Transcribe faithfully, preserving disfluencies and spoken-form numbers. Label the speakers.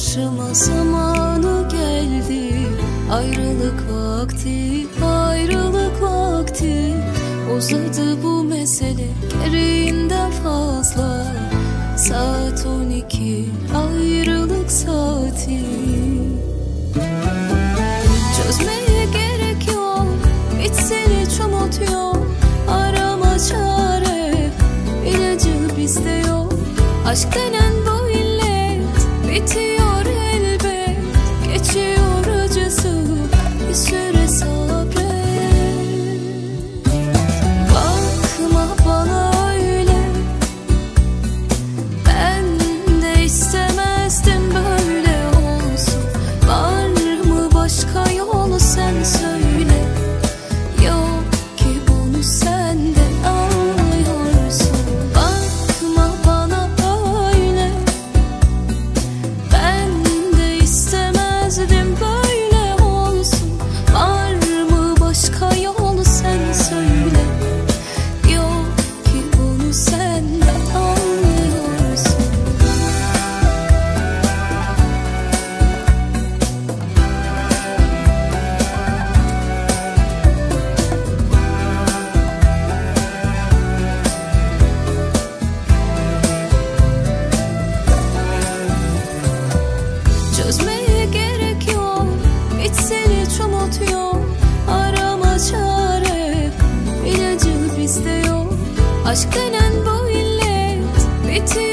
Speaker 1: Karşıma zamanı geldi, ayrılık vakti, ayrılık vakti. Uzadı bu mesele gereğinden fazla. Saat on iki, ayrılık saati. Çözmeye gerek yok, bitsin hiç umut yok. Arama çare, ilacı bizde yok. Aşk denen bu illet bitiyor elbet, geçiyor acısı, bir süre sabret. Bakma bana öyle, ben de istemezdim böyle olsun. Var mı başka yolu, sen söyle. Yok ki bunu sen de anlıyorsun. Bakma bana öyle, ben de istemezdim böyle olsun. Var mı başka yolu, sen söyle. Yok ki bunu sen de anlıyorsun. Çözmeye gerek yok, bitsin hiç umut yok. Arama çare, ilacı bizde yok. Aşk denen bu illet bitiyor